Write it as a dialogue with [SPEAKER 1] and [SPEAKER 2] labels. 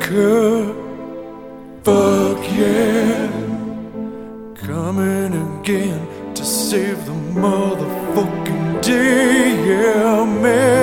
[SPEAKER 1] America, fuck yeah. Coming again to save the motherfucking day, yeah, man.